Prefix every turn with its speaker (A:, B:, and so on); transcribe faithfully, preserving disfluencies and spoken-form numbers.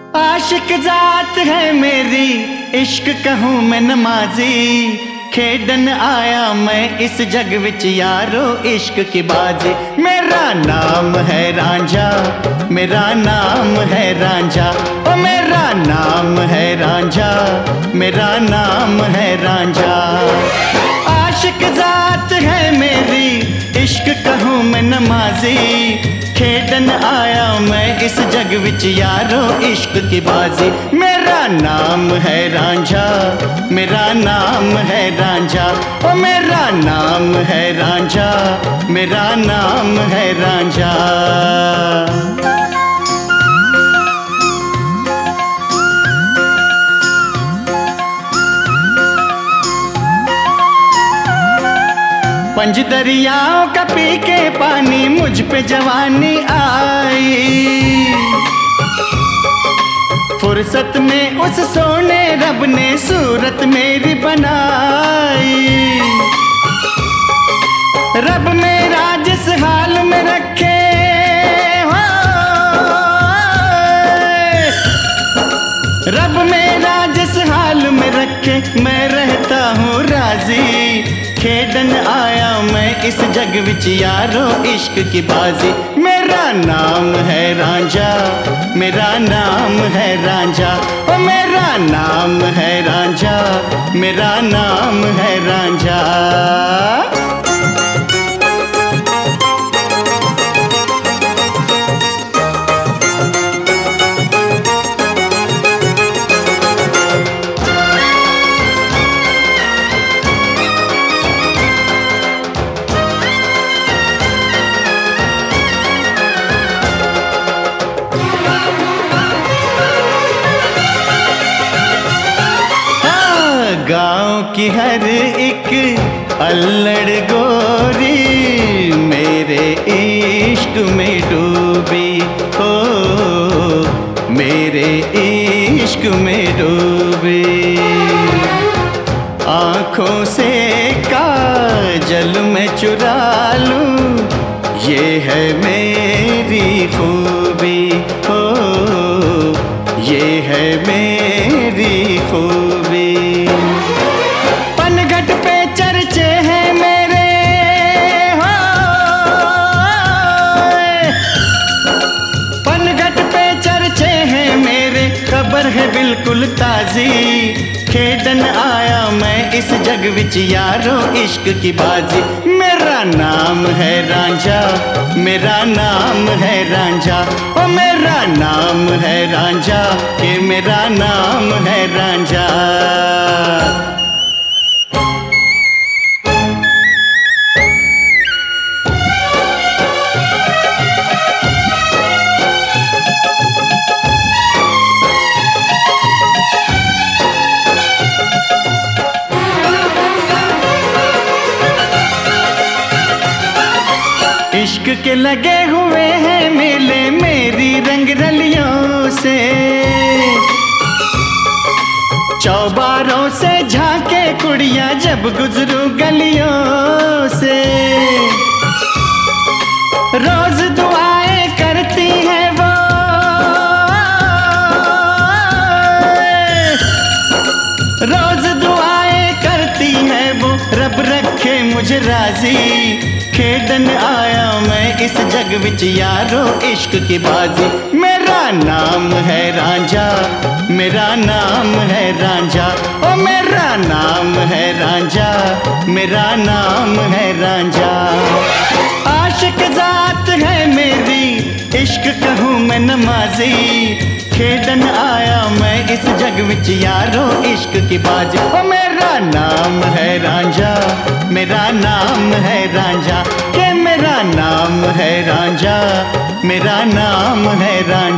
A: आशिक जात है मेरी, इश्क कहूँ मैं नमाजी। खेडन आया मैं इस जग विच यारो इश्क की बाजी। मेरा नाम है रांझा, मेरा नाम है रांझा, ओ मेरा नाम है रांझा, मेरा नाम है रांझा। आशिक जात है मेरी, इश्क कहूँ मैं नमाजी। खेडन आया मैं इस जग विच यारो इश्क की बाजी। मेरा नाम है रांझा, मेरा नाम है रांझा, ओ मेरा नाम है रांझा, मेरा नाम है रांझा। पंज दरियाओं का पी के पानी मुझ पे जवानी आई। फुर्सत में उस सोने रब ने सूरत मेरी बनाई। रब मेरा जिस हाल में रखे हो, रब मेरा जिस हाल में रखे मैं रहता हूँ राजी। खेडन आया मैं इस जग विच यारो इश्क की बाजी। मेरा नाम है रांझा, मेरा नाम है रांझा, ओ मेरा नाम है रांझा, मेरा नाम है रांझा। गाँव की हर एक अल्लड़ गोरी मेरे इश्क में डूबी हो, मेरे इश्क में डूबी। आँखों से काजल मैं चुरा लूं, ये है मेरी खूबी हो, ये है मेरी खूबी। पनघट पे चर्चे हैं मेरे हो, पनघट पे चर्चे हैं मेरे, खबर है बिल्कुल ताजी। खेडन आया मैं इस जग विच यारो इश्क की बाजी। मेरा नाम है रांझा, मेरा नाम है रांझा, ओ मेरा नाम है रांझा, के मेरा नाम है रांझा। इश्क के लगे हुए हैं मेले मेरी रंग रलियों से। चौबारों से झांके कुड़ियां जब गुजरूं गलियों से। रोज दुआएं करती है वो, रोज दुआएं करती है वो, रब रखे मुझे राजी। खेडन आया मैं इस जग विच यारो इश्क की बाजी। मेरा नाम है रांझा, मेरा नाम है रांझा, ओ मेरा नाम है रांझा, मेरा नाम है रांझा। आशिक जात है मेरी, इश्क कहूँ मैं नमाजी। खेडन आया मैं इस जग विच यारो इश्क की बाजी। ओ मेरा नाम है रांझा, मेरा नाम है रांझा, के मेरा नाम है रांझा, मेरा नाम है रांझा।